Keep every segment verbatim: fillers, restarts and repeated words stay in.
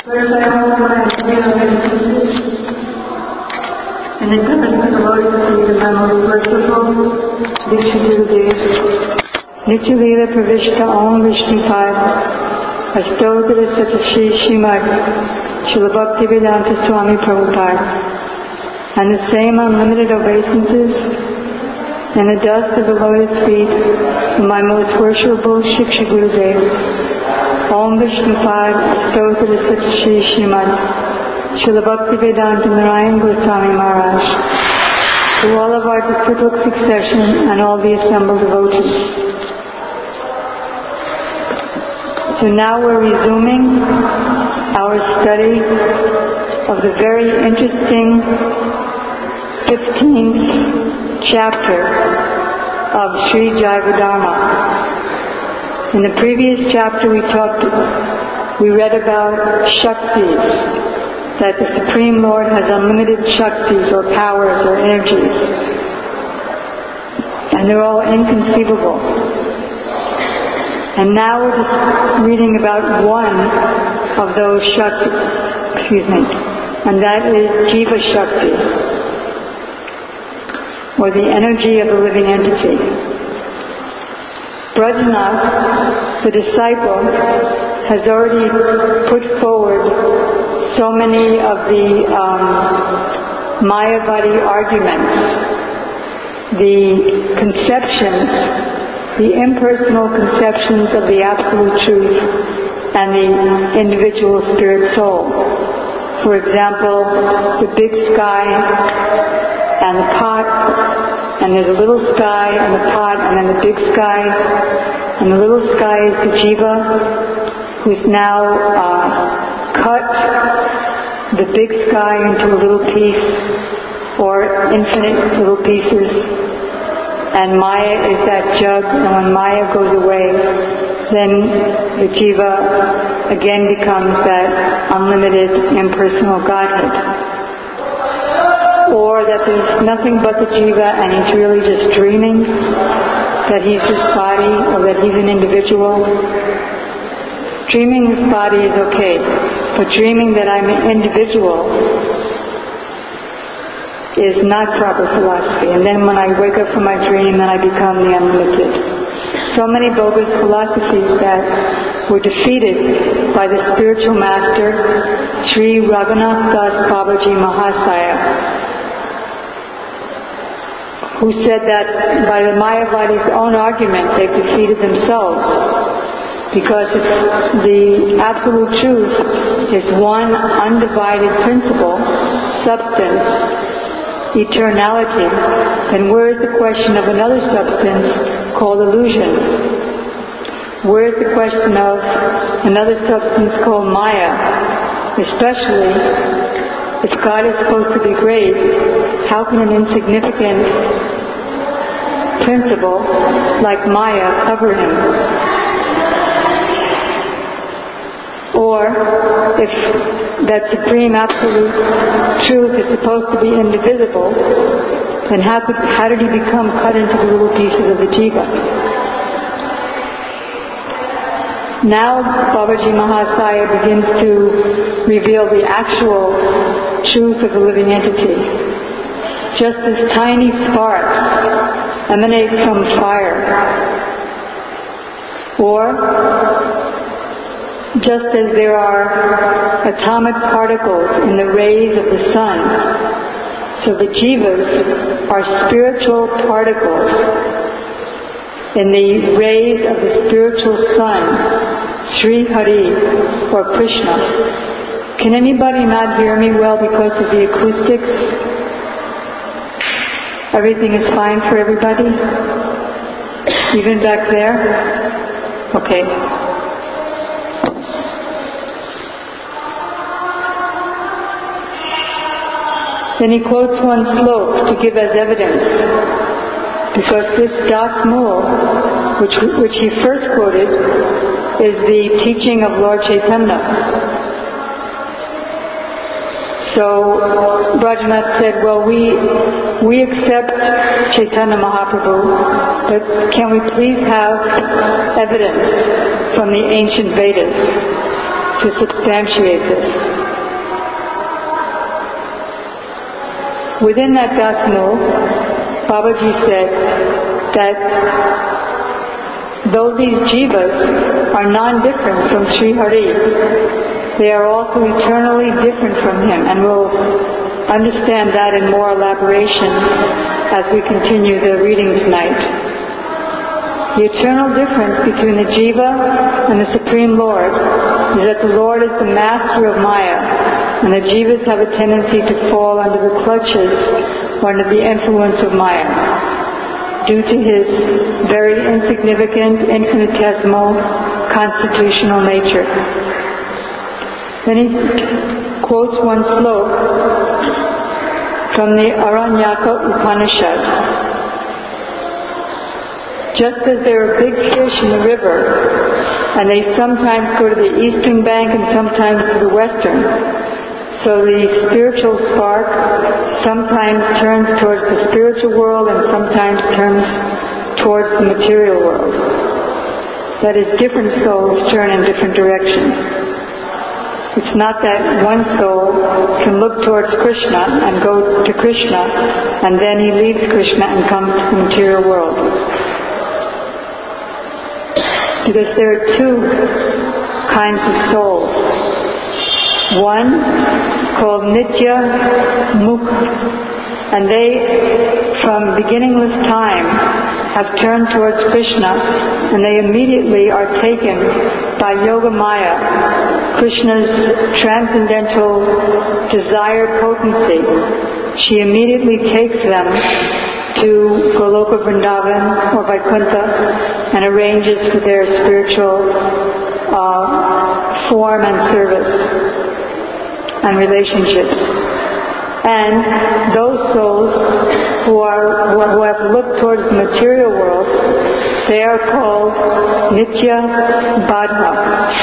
First, I offer my obeisances in attendance to the Lord's feet of my most merciful Diksha Gurudev. Nityalila Pravishta Om Vishnupad Astotara Satashi Shrimad Srila Bhaktivedanta Swami Prabhupada, and the same unlimited obeisances in the dust of the lotus feet of my most worshipful Shiksha Gurudev. Om Vishnupad Astotara Satashi Shrimad Srila Bhaktivedanta Narayan Goswami Maharaj, to all of our disciplic succession and all the assembled devotees. So now we're resuming our study of the very interesting fifteenth chapter of Sri Jivadharma. In the previous chapter we talked, we read about Shaktis, that the Supreme Lord has unlimited Shaktis or powers or energies, and they're all inconceivable. And now we're just reading about one of those Shaktis, excuse me, and that is Jiva Shakti, or the energy of the living entity. Brajanath, the disciple, has already put forward so many of the um, Mayavadi arguments, the conceptions, the impersonal conceptions of the Absolute Truth and the individual spirit soul. For example, the big sky and the pot, and there's a little sky and the pot, and then the big sky, and the little sky is the Jiva, who's now uh, cut the big sky into a little piece, or infinite little pieces, and Maya is that jug, and when Maya goes away, then the Jiva again becomes that unlimited impersonal Godhead. Or that there's nothing but the Jiva and he's really just dreaming that he's this body or that he's an individual. Dreaming this body is okay, but dreaming that I'm an individual is not proper philosophy. And then when I wake up from my dream, then I become the unlimited. So many bogus philosophies that were defeated by the spiritual master Sri Raghunath Das Babaji Mahasaya, who said that by the Mayavadi's own argument they've defeated themselves, because the Absolute Truth is one undivided principle, substance, eternality, then where is the question of another substance called illusion? Where is the question of another substance called Maya? Especially if God is supposed to be great, how can an insignificant principle like Maya cover him? Or if that supreme absolute truth is supposed to be indivisible, then how could, how did he become cut into the little pieces of the Jiva? Now Babaji Mahasaya begins to reveal the actual truth of the living entity. Just as tiny sparks emanate from fire, or just as there are atomic particles in the rays of the sun, so the Jivas are spiritual particles in the rays of the spiritual sun, Sri Hari or Krishna. Can anybody not hear me well because of the acoustics? Everything is fine for everybody? Even back there? Okay. Then he quotes one slok to give as evidence, because this Das Mul, which, which he first quoted, is the teaching of Lord Chaitanya. So Brajanath said, well, we we accept Chaitanya Mahaprabhu, but can we please have evidence from the ancient Vedas? to substantiate this. Within that Dasmul, Babaji said that though these jivas are non-different from Sri Hari, they are also eternally different from him, and we'll understand that in more elaboration as we continue the reading tonight. The eternal difference between the jiva and the Supreme Lord is that the Lord is the master of Maya, and the jivas have a tendency to fall under the clutches or under the influence of Maya, due to his very insignificant, infinitesimal, constitutional nature. Then he quotes one sloka from the Aranyaka Upanishad. Just as there are big fish in the river, and they sometimes go to the eastern bank and sometimes to the western, so the spiritual spark sometimes turns towards the spiritual world and sometimes turns towards the material world. That is, different souls turn in different directions. It's not that one soul can look towards Krishna and go to Krishna and then he leaves Krishna and comes to the material world. Because there are two kinds of souls. One called Nitya Mukha, and they from beginningless time have turned towards Krishna, and they immediately are taken by Yoga Maya, Krishna's transcendental desire potency. She immediately takes them to Goloka Vrindavan or Vaikuntha and arranges for their spiritual uh, form and service and relationships. And those souls who are who have looked towards the material world, they are called Nitya Badha.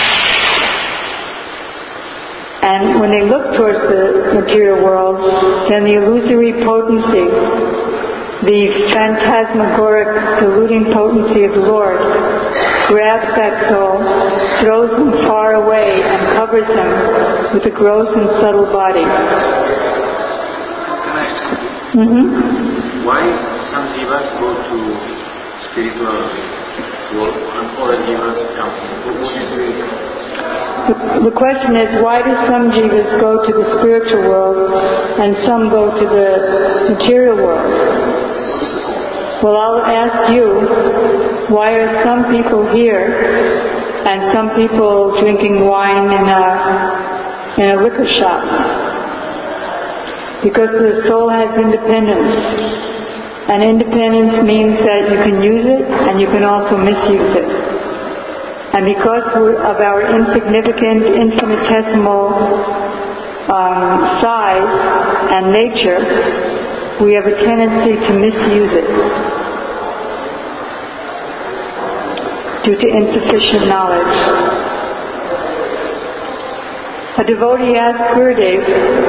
And when they look towards the material world, then the illusory potency, the phantasmagoric, deluding potency of the Lord grabs that soul, throws him far away, and covers him with a gross and subtle body. Can I ask you? Mm-hmm. Why some jivas go to spiritual world and other jivas come? What is the The, the question is, why do some jivas go to the spiritual world and some go to the material world? Well, I'll ask you, why are some people here and some people drinking wine in a, in a liquor shop? Because the soul has independence. And independence means that you can use it and you can also misuse it. And because of our insignificant, infinitesimal um, size and nature, we have a tendency to misuse it due to insufficient knowledge. A devotee asked Gurudev,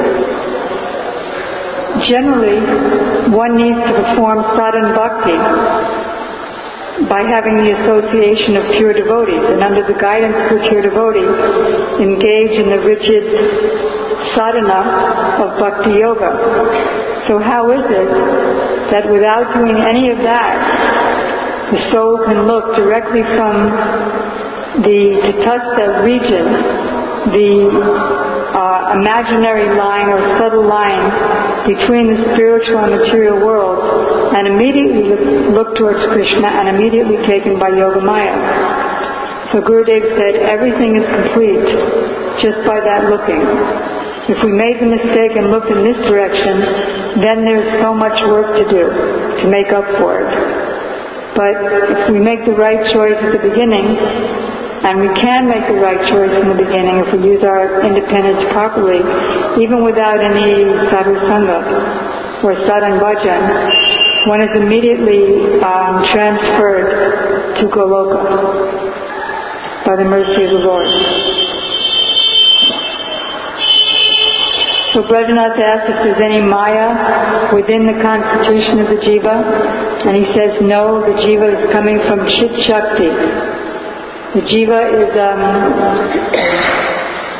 generally one needs to perform sadhana bhakti by having the association of pure devotees, and under the guidance of a pure devotee, engage in the rigid sadhana of bhakti yoga. So how is it that without doing any of that, the soul can look directly from the Tatastha region, the uh, imaginary line or subtle line between the spiritual and material world, and immediately look, look towards Krishna and immediately taken by Yoga Maya? So Gurudev said everything is complete just by that looking. If we made the mistake and looked in this direction, then there's so much work to do to make up for it. But if we make the right choice at the beginning, and we can make the right choice in the beginning if we use our independence properly, even without any sadhu sangha or sadhan bhajan, one is immediately um, transferred to Goloka by the mercy of the Lord. So Brajanath asked if there's any Maya within the constitution of the jiva, and he says no, the jiva is coming from Chit Shakti. The jiva is um,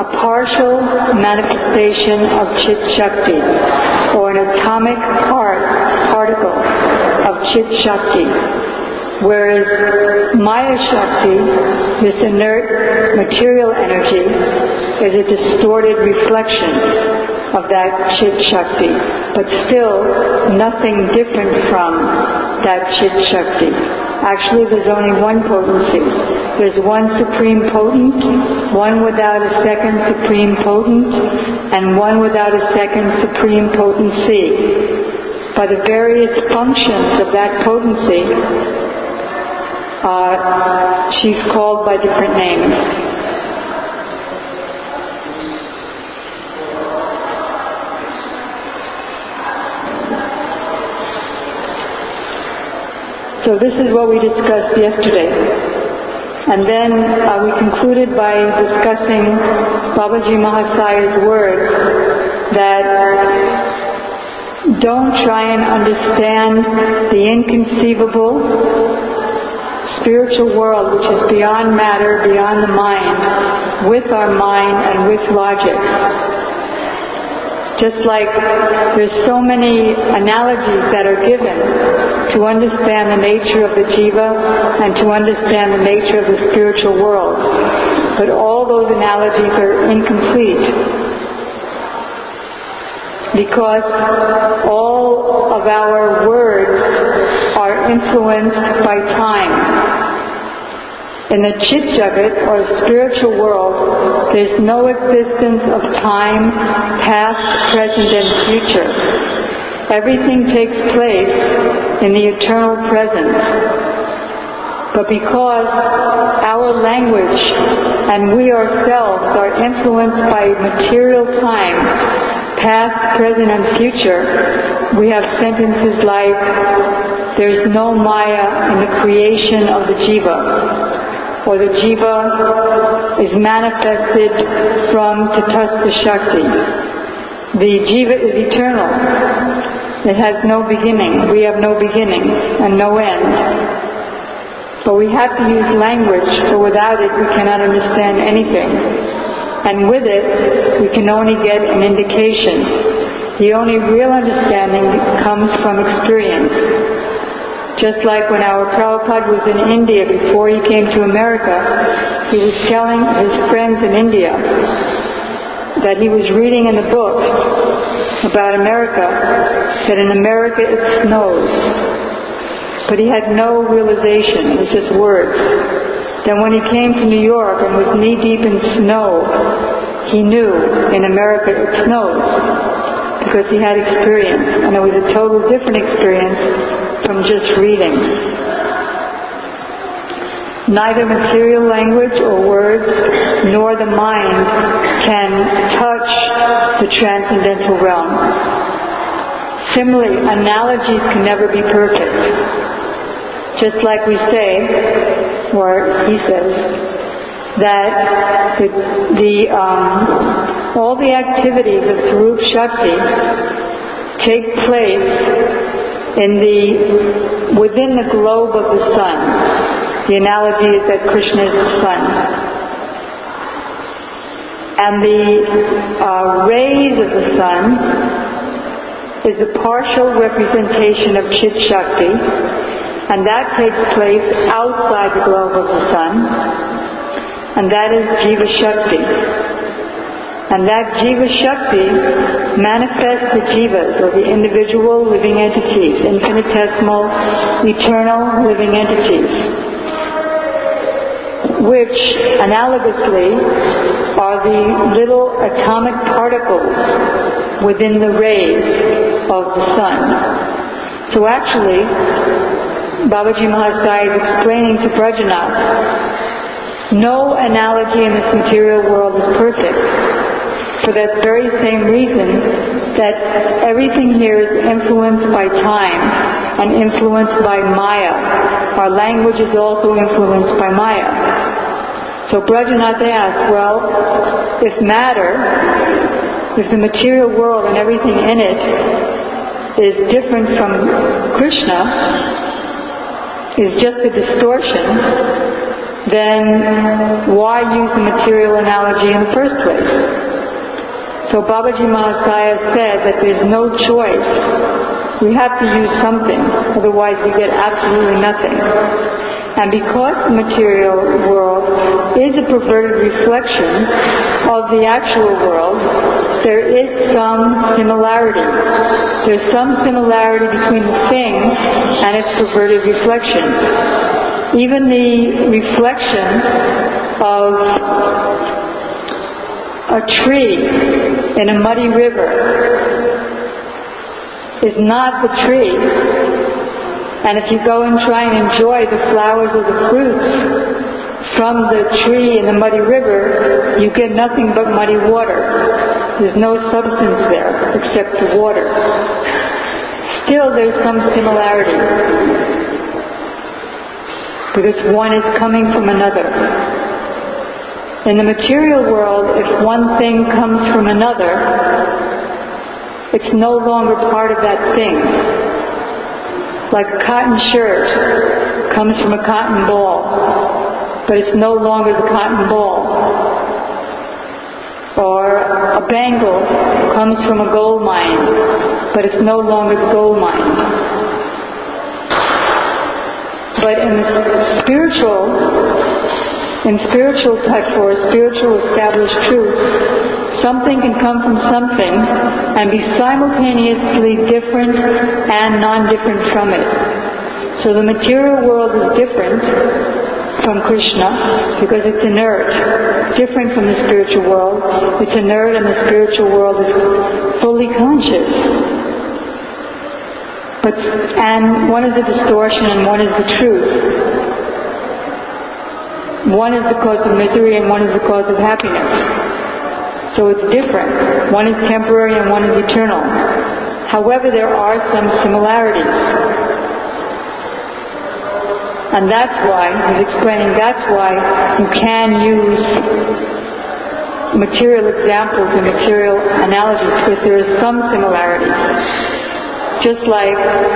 a partial manifestation of Chit Shakti, or an atomic part, particle of Chit Shakti, whereas Maya Shakti, this inert material energy, is a distorted reflection of that Chit Shakti, but still nothing different from that Chit Shakti. Actually, there's only one potency. There's one supreme potent, one without a second supreme potent, and one without a second supreme potency. By the various functions of that potency, uh, she's called by different names. So this is what we discussed yesterday. And then uh, we concluded by discussing Babaji Mahasaya's words that don't try and understand the inconceivable spiritual world which is beyond matter, beyond the mind, with our mind and with logic. Just like there's so many analogies that are given to understand the nature of the jiva and to understand the nature of the spiritual world. But all those analogies are incomplete because all of our words are influenced by time. In the Chit Jagat, or spiritual world, there's no existence of time, past, present, and future. Everything takes place in the eternal present. But because our language and we ourselves are influenced by material time, past, present, and future, we have sentences like, there's no Maya in the creation of the jiva. Or the jiva is manifested from Tatastha Shakti. The jiva is eternal. It has no beginning. We have no beginning and no end. But we have to use language, for without it we cannot understand anything. And with it, we can only get an indication. The only real understanding comes from experience. Just like when our Prabhupada was in India before he came to America, he was telling his friends in India that he was reading in the book about America, that in America it snows. But he had no realization, it was just words. Then when he came to New York and was knee-deep in snow, he knew in America it snows, because he had experience, and it was a total different experience from just reading. Neither material language or words nor the mind can touch the transcendental realm. Similarly, analogies can never be perfect. Just like we say, or he says, that the, the um, all the activities of Swarup Shakti take place in the within the globe of the sun. The analogy is that Krishna is the sun. And the uh, rays of the sun is a partial representation of Chit Shakti, and that takes place outside the globe of the sun, and that is Jiva Shakti. And that Jiva Shakti manifests the jivas, or the individual living entities, infinitesimal, eternal living entities, which analogously are the little atomic particles within the rays of the sun. So actually, Babaji Mahasaya is explaining to Brajanath, no analogy in this material world is perfect. For that very same reason that everything here is influenced by time and influenced by Maya. Our language is also influenced by Maya. So Brajanath asks, well, if matter, if the material world and everything in it is different from Krishna, is just a distortion, then why use the material analogy in the first place? So Babaji Mahasaya said that there's no choice. We have to use something, otherwise we get absolutely nothing. And because the material world is a perverted reflection of the actual world, there is some similarity. There's some similarity between the thing and its perverted reflection. Even the reflection of a tree in a muddy river is not the tree. And if you go and try and enjoy the flowers or the fruits from the tree in the muddy river, you get nothing but muddy water. There's no substance there except the water. Still, there's some similarity, because one is coming from another. In the material world, if one thing comes from another, it's no longer part of that thing. Like a cotton shirt comes from a cotton ball, but it's no longer the cotton ball. Or a bangle comes from a gold mine, but it's no longer the gold mine. But in spiritual, in spiritual touch or spiritual established truth, something can come from something and be simultaneously different and non-different from it. So the material world is different from Krishna because it's inert, different from the spiritual world. It's inert, and the spiritual world is fully conscious. But and one is a distortion and one is the truth. One is the cause of misery and one is the cause of happiness. So it's different. One is temporary and one is eternal. However, there are some similarities. And that's why, he's explaining, that's why you can use material examples and material analogies, because there is some similarities. Just like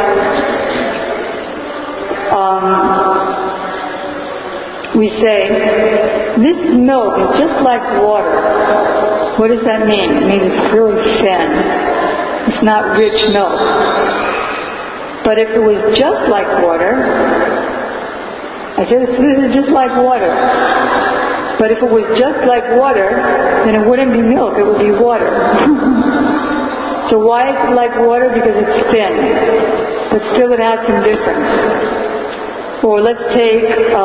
um, we say, this milk is just like water. What does that mean? It means it's really thin. It's not rich milk. But if it was just like water, I said, this is just like water. But if it was just like water, then it wouldn't be milk, it would be water. So why is it like water? Because it's thin. But still it has some difference. Or let's take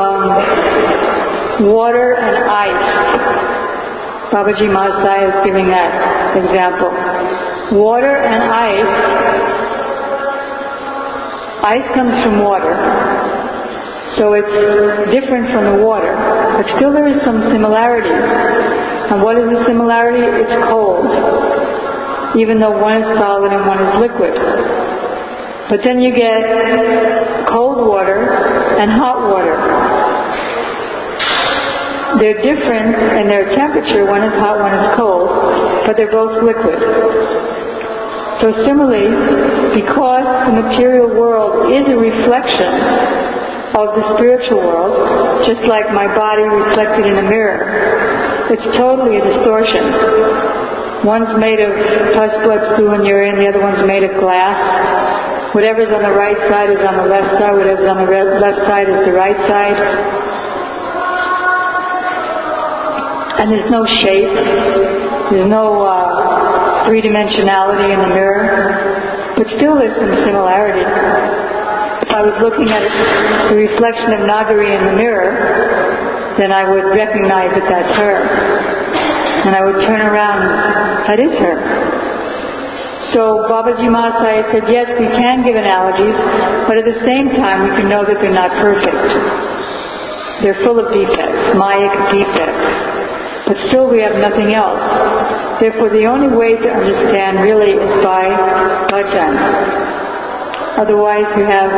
um, water and ice. Babaji Mahasaya is giving that example. Water and ice. Ice comes from water. So it's different from the water. But still there is some similarity. And what is the similarity? It's cold. Even though one is solid and one is liquid. But then you get cold water and hot water. They're different in their temperature. One is hot, one is cold, but they're both liquid. So similarly, because the material world is a reflection of the spiritual world, just like my body reflected in a mirror, it's totally a distortion. One's made of pus, blood, stool, and urine, the other one's made of glass. Whatever's on the right side is on the left side, whatever's on the re- left side is the right side. And there's no shape, there's no uh, three-dimensionality in the mirror, but still there's some similarity. If I was looking at the reflection of Nagari in the mirror, then I would recognize that that's her. And I would turn around and that is her. So Babaji Mahasaya said, yes, we can give analogies, but at the same time we can know that they're not perfect. They're full of defects, Mayic defects. But still we have nothing else. Therefore the only way to understand really is by bhajan. Otherwise we have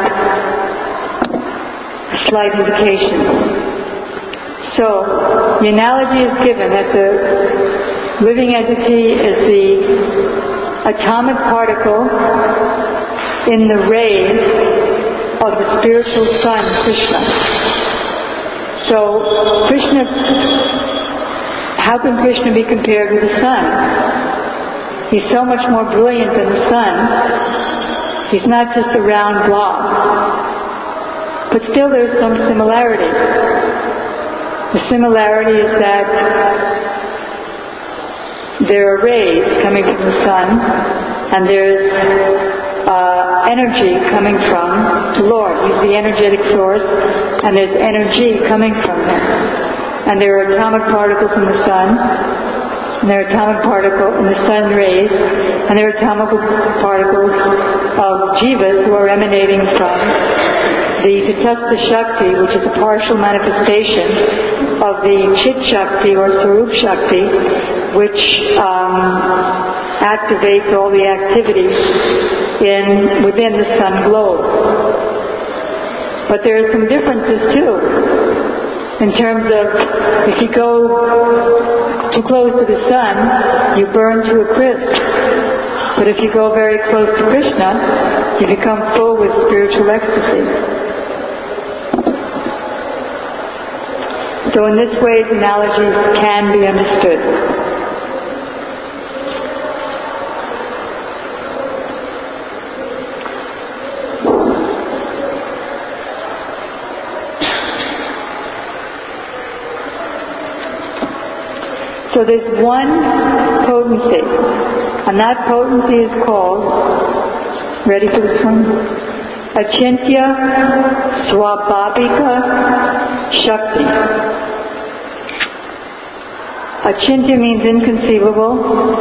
a slight indication. So the analogy is given that the living entity is the atomic particle in the ray of the spiritual sun, Krishna. So So Krishna, how can Krishna be compared with the sun? He's so much more brilliant than the sun. He's not just a round blob. But still there's some similarity. The similarity is that there are rays coming from the sun, and there's uh, energy coming from the Lord. He's the energetic source, and there's energy coming from Him. And there are atomic particles in the sun, and there are atomic particles in the sun rays, and there are atomic particles of jivas who are emanating from the Tatastha Shakti, which is a partial manifestation of the Chit Shakti or Swarup Shakti, which um, activates all the activities in within the sun globe. But there are some differences too, in terms of if you go too close to the sun, you burn to a crisp. But if you go very close to Krishna, you become full with spiritual ecstasy. So in this way, the analogies can be understood. So there's one potency, and that potency is called, ready for this one? Achintya Swabhavika Shakti. Achintya means inconceivable.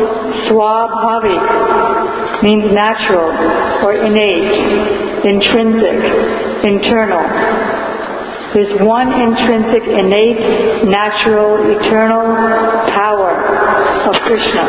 Swabhavik means natural or innate, intrinsic, internal. There's one intrinsic, innate, natural, eternal power of Krishna.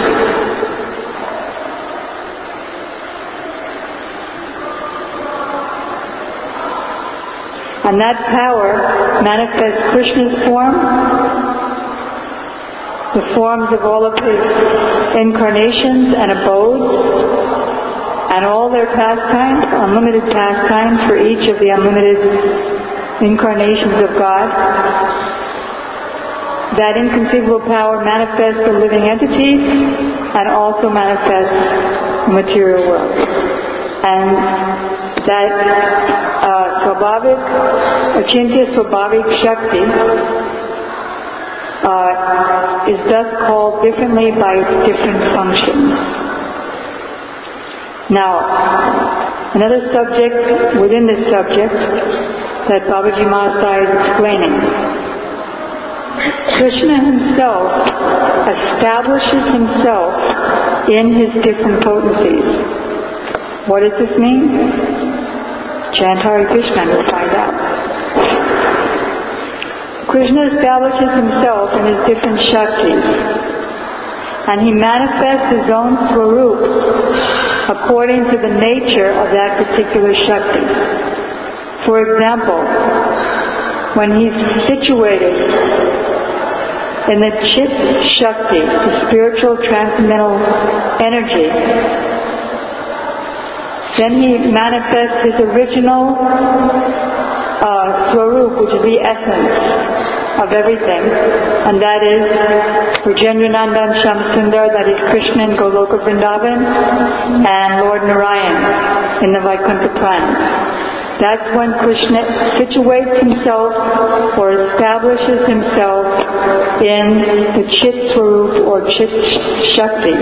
And that power manifests Krishna's form, the forms of all of His incarnations and abodes, and all their pastimes, unlimited pastimes for each of the unlimited incarnations of God. That inconceivable power manifests the living entities and also manifests the material world. And that uh, Swabhavik, Achintya Swabhavik Shakti uh, is thus called differently by its different functions. Now, another subject within this subject that Babaji Mahasaya is explaining. Krishna Himself establishes Himself in His different potencies. What does this mean? Chant Hare Krishna and we'll find out. Krishna establishes Himself in His different Shaktis, and He manifests His own Swarup according to the nature of that particular Shakti. For example, when He's situated in the Chit Shakti, the spiritual transcendental energy, then He manifests His original uh, Swarup, which is the essence of everything, and that is Rajendranandan Shyamsundar, that is Krishna in Goloka Vrindavan, and Lord Narayan in the Vaikuntha planet. That's when Krishna situates Himself or establishes Himself in the Chit Swarup or Chit Shakti.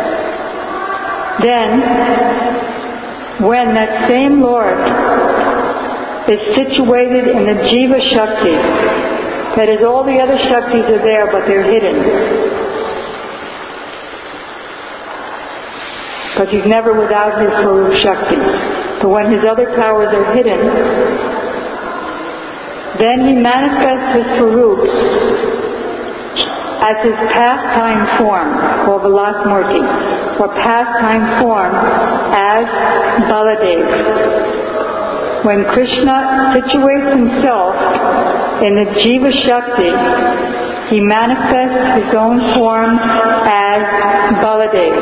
Then, when that same Lord is situated in the Jiva Shakti, that is, all the other Shaktis are there but they're hidden. Because He's never without His Swarup Shakti. But when His other powers are hidden, then He manifests His Swarups as His pastime form, called Vilasmurti, or pastime form as Baladev. When Krishna situates Himself in the Jiva Shakti, He manifests His own form as Baladev.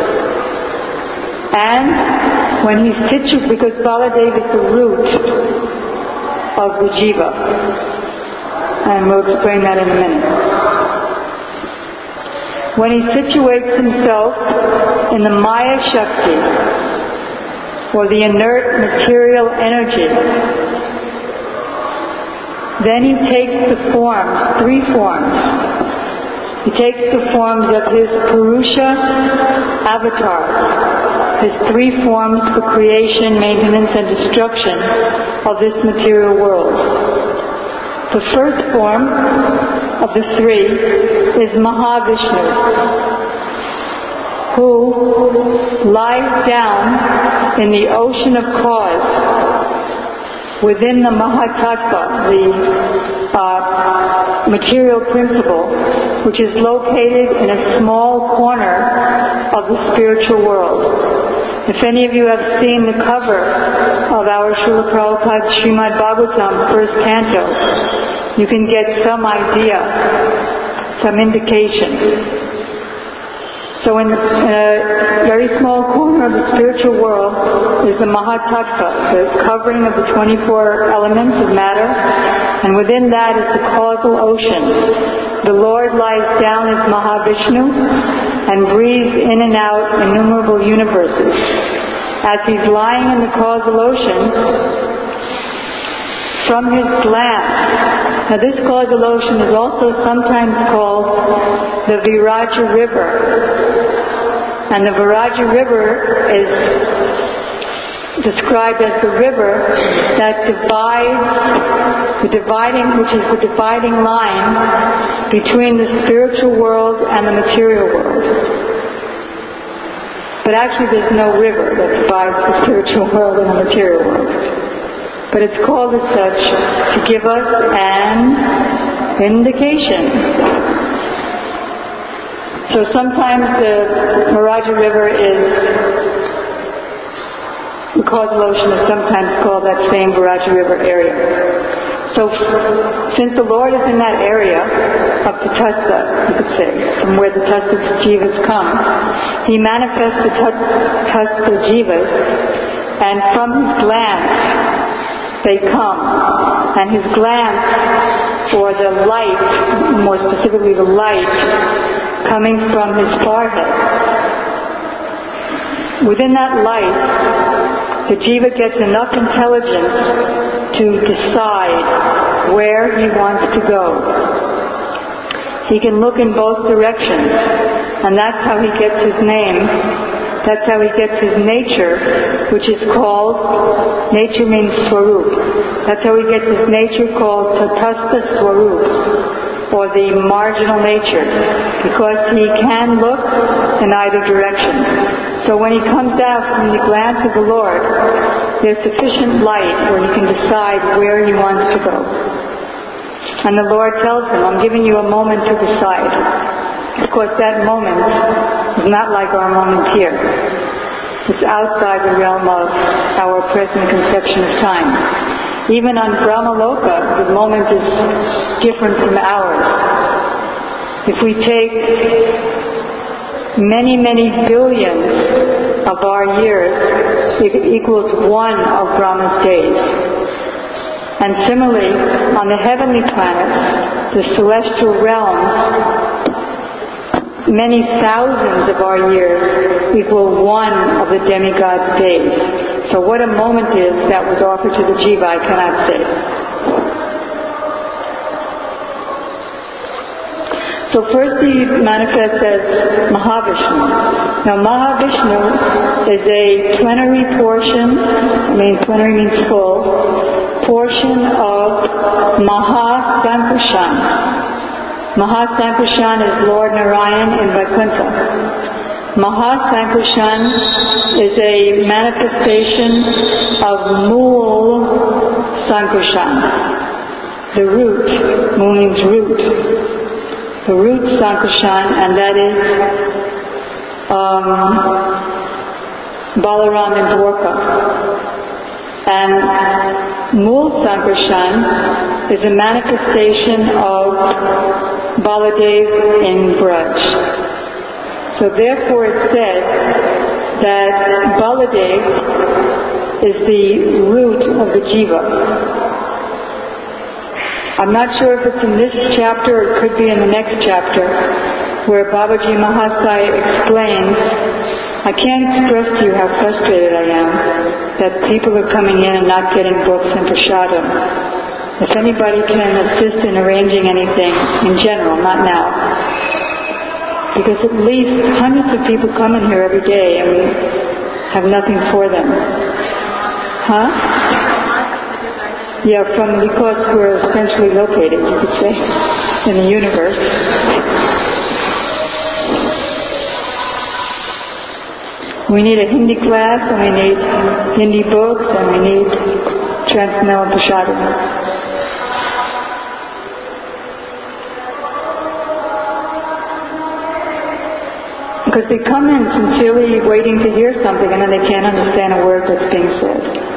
And when He's situated, because Baladev is the root of the Jiva, and we'll explain that in a minute. When he situates himself in the Maya Shakti, or the inert material energy, then he takes the forms, three forms. He takes the forms of his Purusha avatars, his three forms for creation, maintenance, and destruction of this material world. The first form of the three is Mahavishnu, who lies down in the ocean of cause within the Mahatattva, the uh, material principle, which is located in a small corner of the spiritual world. If any of you have seen the cover of our Srila Prabhupada's Srimad Bhagavatam, first canto, you can get some idea, some indication. So in a very small corner of the spiritual world is the Mahatattva, the covering of the twenty-four elements of matter, and within that is the causal ocean. The Lord lies down as Mahavishnu and breathes in and out innumerable universes. As he's lying in the causal ocean, from his glands. Now this causal ocean is also sometimes called the Viraja River. And the Viraja River is described as the river that divides, the dividing, which is the dividing line between the spiritual world and the material world. But actually there's no river that divides the spiritual world and the material world. But it's called as such to give us an indication. So sometimes the Viraja River is, the causal ocean is sometimes called that same Viraja River area. So since the Lord is in that area of the Tatastha, you could say, from where the Tatastha Jivas come, He manifests the Tatastha Jivas, and from His glands they come, and His glance, or the light, more specifically the light coming from His forehead. Within that light, the jiva gets enough intelligence to decide where he wants to go. He can look in both directions, and that's how he gets his name. That's how he gets his nature, which is called, nature means swarup. That's how he gets his nature called tatastha swarup, or the marginal nature, because he can look in either direction. So when he comes out from the glance of the Lord, there's sufficient light where he can decide where he wants to go. And the Lord tells him, I'm giving you a moment to decide. Of course, that moment is not like our moment here. It's outside the realm of our present conception of time. Even on Brahmaloka, the moment is different from ours. If we take many, many billions of our years, it equals one of Brahma's days. And similarly, on the heavenly planets, the celestial realms, many thousands of our years equal one of the demigod's days. So what a moment is that was offered to the jiva, I cannot say. So first he manifests as Mahavishnu. Now Mahavishnu is a plenary portion, I mean plenary means full, portion of Mahasankarshan. Mahasankarshan is Lord Narayan in Vaikuntha. Mahasankarshan is a manifestation of Mool Sankarshan. The root, Mool means root. The root Sankarshan, and that is um, Balaram and Dwarka. And Mool Sankarshan is a manifestation of Baladev in Braj. So therefore it's said that Baladev is the root of the jiva. I'm not sure if it's in this chapter or it could be in the next chapter, where Babaji Mahasaya explains, I can't express to you how frustrated I am that people are coming in and not getting books and prasadam. If anybody can assist in arranging anything, in general, not now, because at least hundreds of people come in here every day and we have nothing for them. Huh? Yeah, from because we're centrally located, you could say, in the universe. We need a Hindi class, and we need Hindi books, and we need Transcendental Prasadam. Because they come in sincerely waiting to hear something, and then they can't understand a word that's being said.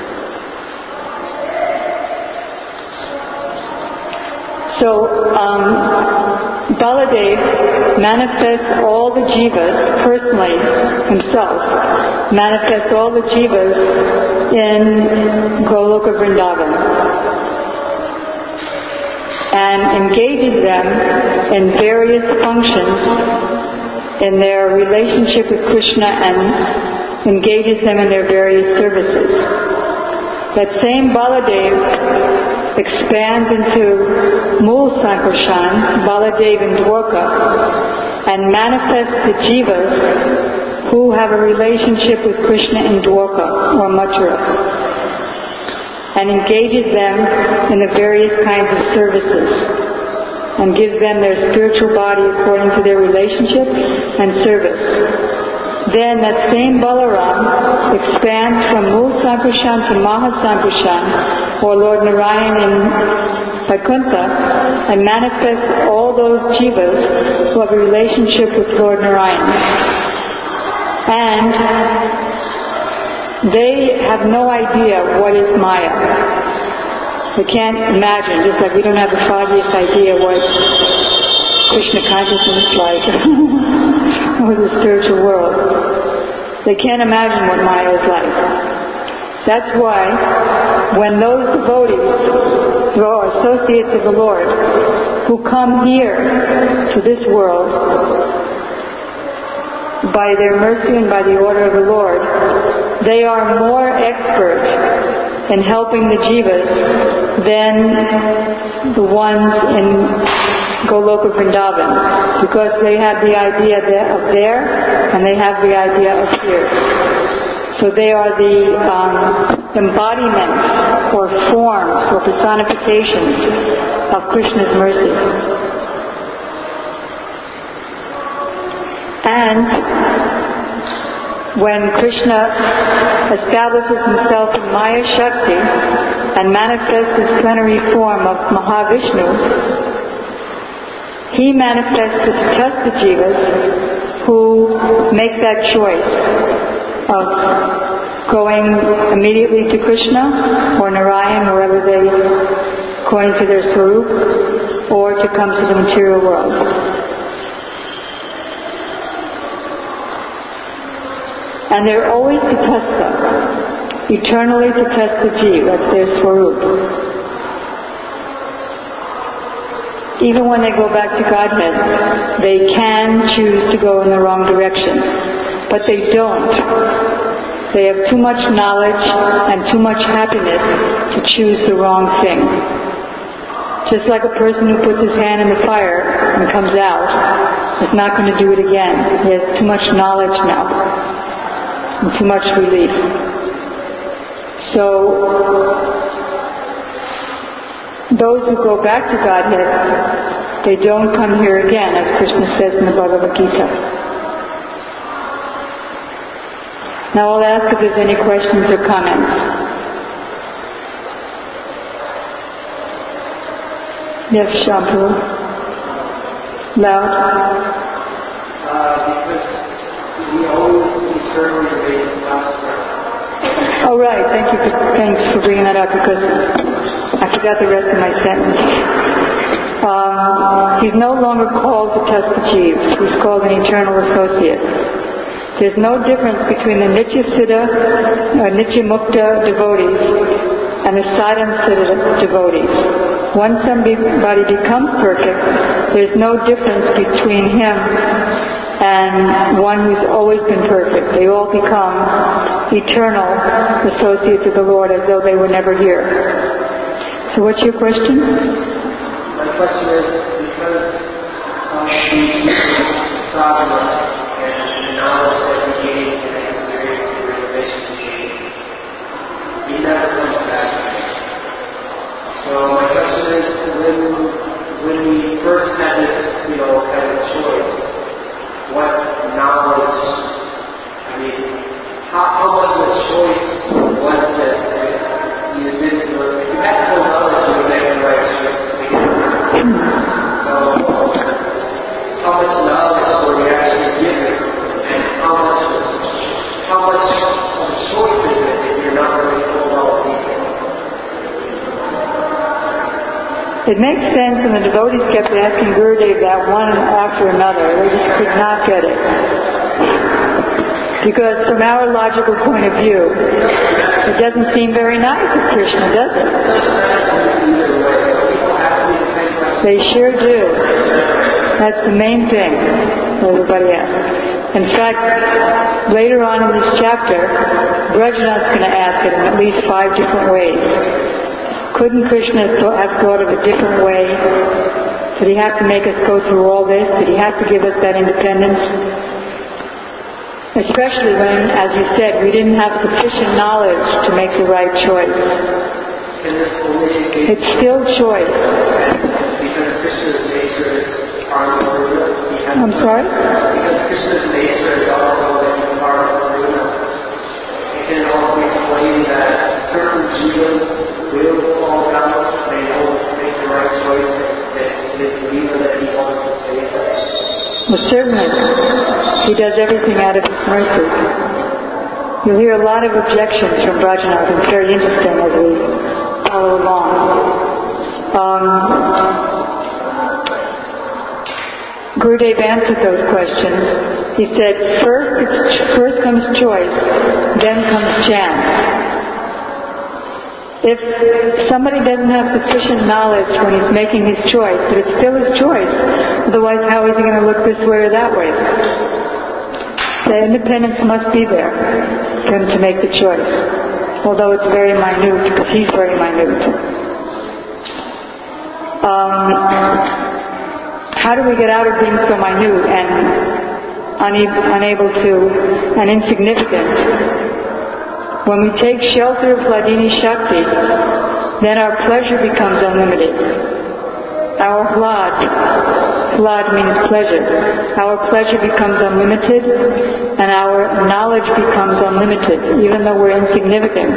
So, um, Baladev manifests all the jivas personally himself, manifests all the jivas in Goloka Vrindavan and engages them in various functions in their relationship with Krishna and engages them in their various services. That same Baladev expands into Mool Sankarshan, Baladev in Dwarka, and manifests the jivas who have a relationship with Krishna in Dwarka or Mathura, and engages them in the various kinds of services and gives them their spiritual body according to their relationship and service. Then that same Balaram expands from Mool Sankarshan to Maha Sankarshan, or Lord Narayan in Vaikuntha, and manifests all those jivas who have a relationship with Lord Narayan. And they have no idea what is Maya. They can't imagine, just like we don't have the foggiest idea what Krishna consciousness is like, or the spiritual world. They can't imagine what Maya is like. That's why when those devotees who are associates of the Lord, who come here to this world by their mercy and by the order of the Lord, they are more expert in helping the jivas than the ones in Goloka Vrindavan, because they have the idea of there and they have the idea of here. So they are the um, embodiments or forms or personifications of Krishna's mercy. And when Krishna establishes himself in Maya Shakti and manifests his plenary form of Mahavishnu, he manifests to test the jivas who make that choice of going immediately to Krishna or Narayan, wherever they, according to their swarup, or to come to the material world. And they're always tatastha, eternally tatastha jiva, that's their swarup. Even when they go back to Godhead, they can choose to go in the wrong direction. But they don't. They have too much knowledge and too much happiness to choose the wrong thing. Just like a person who puts his hand in the fire and comes out is not going to do it again. He has too much knowledge now and too much relief. So those who go back to Godhead, they don't come here again, as Krishna says in the Bhagavad Gita. Now I'll ask if there's any questions or comments. Yes, Shampoo. Loud. Uh, because we always eternally raise master. Oh, right. Thank you. For, thanks for bringing that up, because I forgot the rest of my sentence. Um, he's no longer called the Tastajiv. He's called an eternal associate. There's no difference between the Nitya Siddha, uh, Nitya Mukta devotees and the Sadhana Siddha devotees. once somebody becomes perfect, there's no difference between him and one who's always been perfect. They all become eternal associates of the Lord as though they were never here. So what's your question? My question is, because of the sadhana and the knowledge that he gains and experience in the relationship, he never comes back. So my question is, when when we first had this, you know, kind of choice, what knowledge, I mean, how, how much of a choice was this? You didn't, if you had no knowledge, you would make the right choice to begin with. So, how much knowledge were you actually given, and how much, how much of a choice is it if you're not really told all the details? It makes sense, and the devotees kept asking Gurudev that one after another. They just could not get it. Because from our logical point of view, it doesn't seem very nice of Krishna, does it? They sure do. That's the main thing everybody asks. In fact, later on in this chapter, Brajanath's going to ask it in at least five different ways. Couldn't Krishna have thought of a different way? Did he have to make us go through all this? Did he have to give us that independence? Especially when, as you said, we didn't have sufficient knowledge to make the right choice. It's still choice. Because Krishna's nature is Karma. I'm sorry? Because Krishna's nature is also that he's Karma. It can also explain that certain jivas will fall down, they will make the right choice, that this Lila that he wants to save them. Well, certainly. He does everything out of his mercy. You'll hear a lot of objections from Brajanath. It's very interesting as we follow along. Um, Gurudev answered those questions. He said, first, it's, first comes choice, then comes chance. If somebody doesn't have sufficient knowledge when he's making his choice, but it's still his choice, otherwise how is he going to look this way or that way? The independence must be there for him to make the choice, although it's very minute, because he's very minute. Um, how do we get out of being so minute and une- unable to, and insignificant? When we take shelter of Hladini Shakti, then our pleasure becomes unlimited. Our hlad, hlad means pleasure. Our pleasure becomes unlimited, and our knowledge becomes unlimited, even though we're insignificant.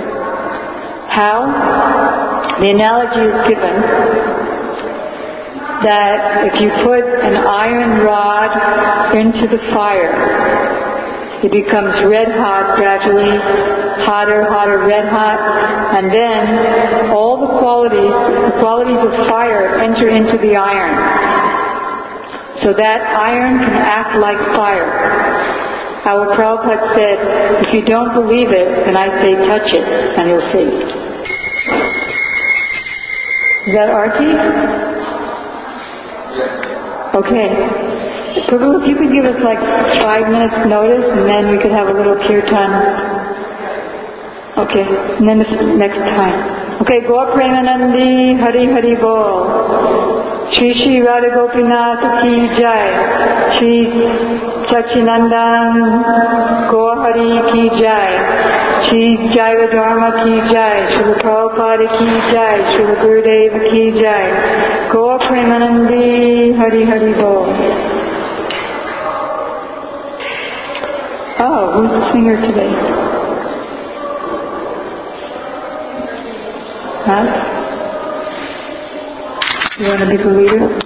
How? The analogy is given that if you put an iron rod into the fire, it becomes red hot gradually, hotter, hotter, red hot, and then all the qualities, the qualities of fire enter into the iron. So that iron can act like fire. Our Prabhupada said, if you don't believe it, then I say touch it, and you'll see. Is that Arti? Okay. Prabhu, if you could give us like five minutes notice, and then we could have a little kirtan. Okay, and then this next time. Okay, Gaur Premanandi, Hari Hari Bol. Shri Shri Radha Gopinath Ki Jai. Shri Sachinandan Gaur Hari Ki Jai. Shri Jaiva Dharma Ki Jai. Srila Prabhupada Ki Jai. Srila Gurudeva Ki Jai. Gaur Premanandi, Hari Hari Bol. Oh, who's the singer today? Huh? You want to be the leader?